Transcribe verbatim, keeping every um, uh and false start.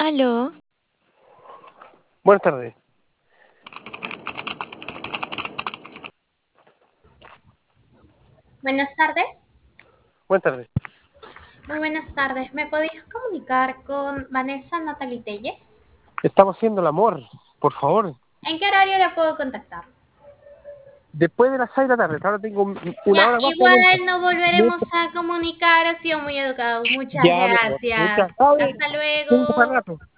Aló, Buenas tardes. Buenas tardes. Buenas tardes. Muy buenas tardes. ¿Me podías comunicar con Vanessa Natalie Telles? Estamos haciendo el amor, por favor. ¿En qué horario la puedo contactar? Después de las seis de la tarde, ahora tengo un- una Ya, hora más para igual entrar. nos volveremos a comunicar. Ha sido muy educado. Muchas Ya, pero, gracias. muchas gracias. Hasta Tengo para luego. rato.